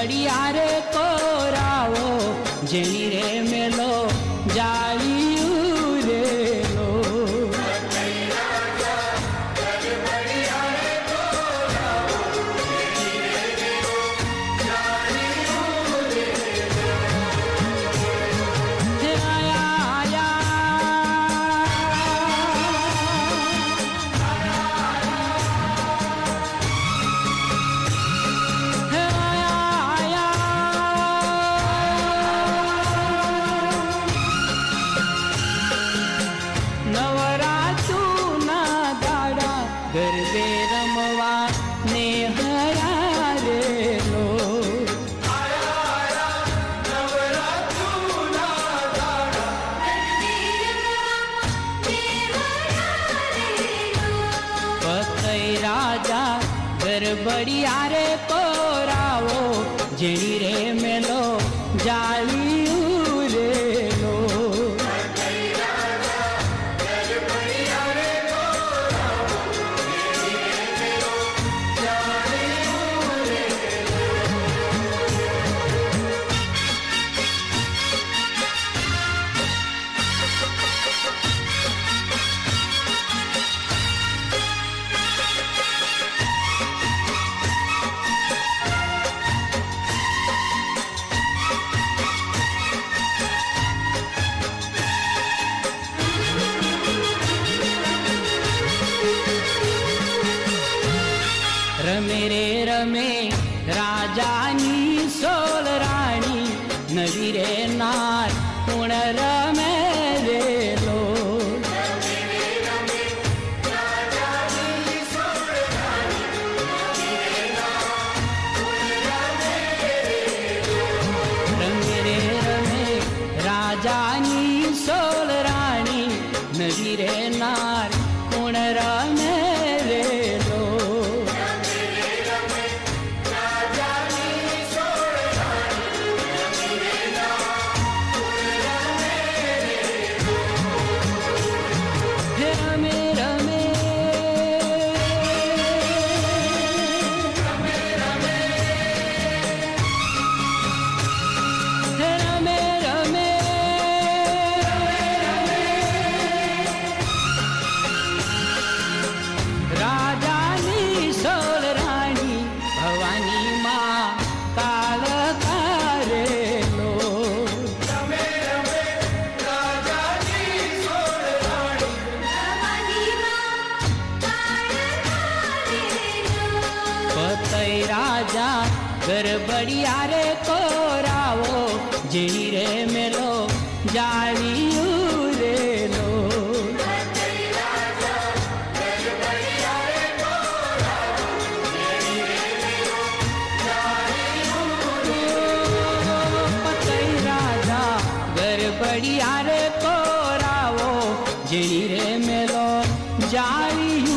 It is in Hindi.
गड़बड़िया रे कोरावो जेनी रे मेलो जालियू रे लो। गरबे रमवा ने हया रे लो। आया आया नवरात्रु ना दाड़ा पतई राजा गरबड़िया रे कोरावो जेनी रे मेलो जालियू रे लो। रमे रे रमे राजानी सोल राणी नवी रे नार कुण रमे रे लो। रमे रे रमे राजानी सोल राणी नवी रे नार कुण रमे रे लो। राजा गरबड़िया रे कोरावो जेनी रे मेलो जालियू रे लो। पतई राजा गरबड़िया रे कोरावो जेनी रे मेलो जालियू रे लो। पतई राजा गरबड़िया रे कोरावो जेनी रे मेलो जालियू